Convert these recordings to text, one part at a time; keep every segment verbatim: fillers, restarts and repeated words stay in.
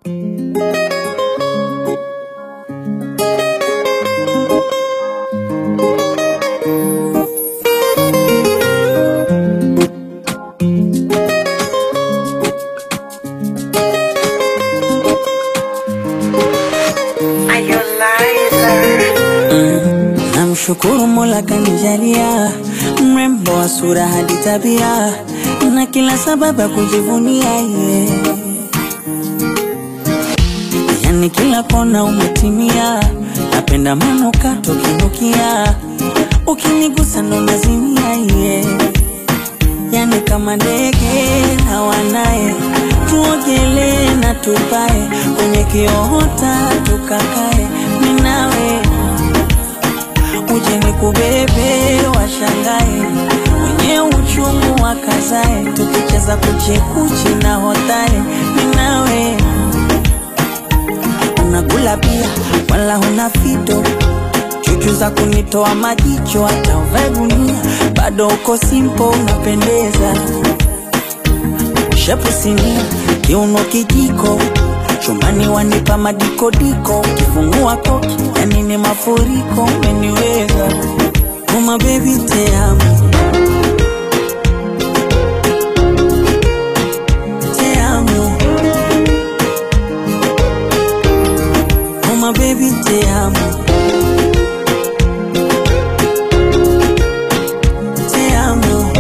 Namshukuru Mola kanijalia mrembo wa sura hadi tabia na kila sababu ya kujivunia ye. Yani kila kona umetimia, napenda manukato kinukia, ukinigusa ndo nazimia ye. Yani kama ndege na wanae, tuogele na tupae, kwenye kiota tukakae mimi nawe. Uje nikubebe washangae, mwenye uchungu wakazae, tukicheza kuchekuchi na hotae mimi nawe. Unakula pia wala huna fito, chuchu za kunitoa majicho, hata uvae gunia bado uko simple unapendeza. Shepu sinia, kiuno kijiko, chumbani wanipa madikodiko, kifungua koki yani ni mafuriko umeniweza. Oh my baby te amo, te amo. Oh my baby te amo, te amo.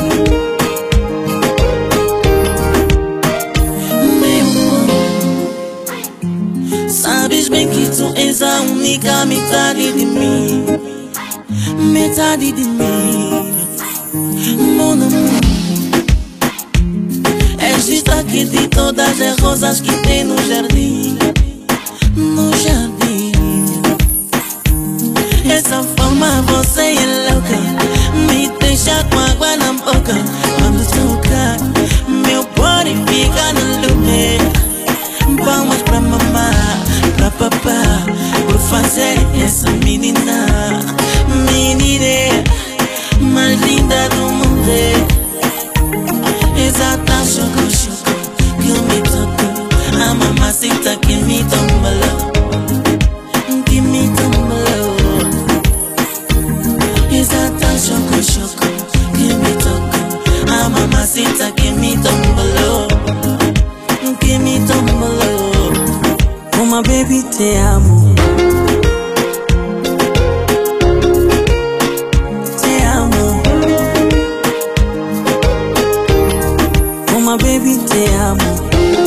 Sabes bem que tu és a única metade de mim, metade de mim, mon amor. És destaque de todas as rosas que tem no jardim, no jardim. Essa forma você é louca, me deixa com água na boca. Quando toca, meu body fica no lume. Palmas pra mamá, pra papá, por fazer essa menina, menina mais linda do mundo. Exata choco, choco, que me tocou, a mamacita que me tombalou, que me tombalou. Exata choco, choco, que me tocou, a mamacita que me tombalou, que me tombalou. Oh my baby te amo, te amo. Oh my baby te amo,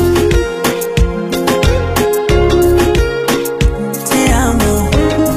te amo.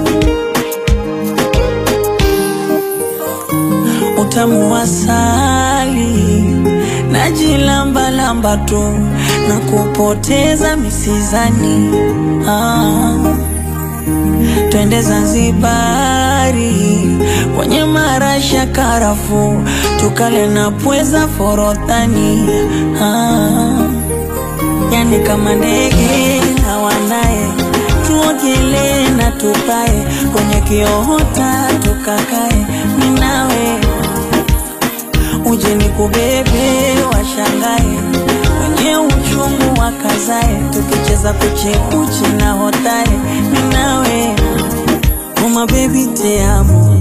Utamu wa asali najilamba lamba tu na kupoteza misizani. Ah, twende Zanzibari kwenye marasha karafu, tukale na pweza forodhani. Ah, yani kama ndege na wanae, tuogele na tupae, kwenye kiota tukakae mimi nawe. Uje nikubebe washangae, kwenye uchungu wakazae, tukicheza kuchekuchi na hotae mimi nawe. Oh my baby te amo,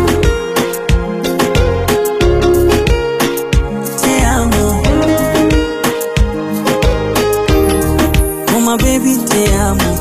te amo. Oh my baby te amo.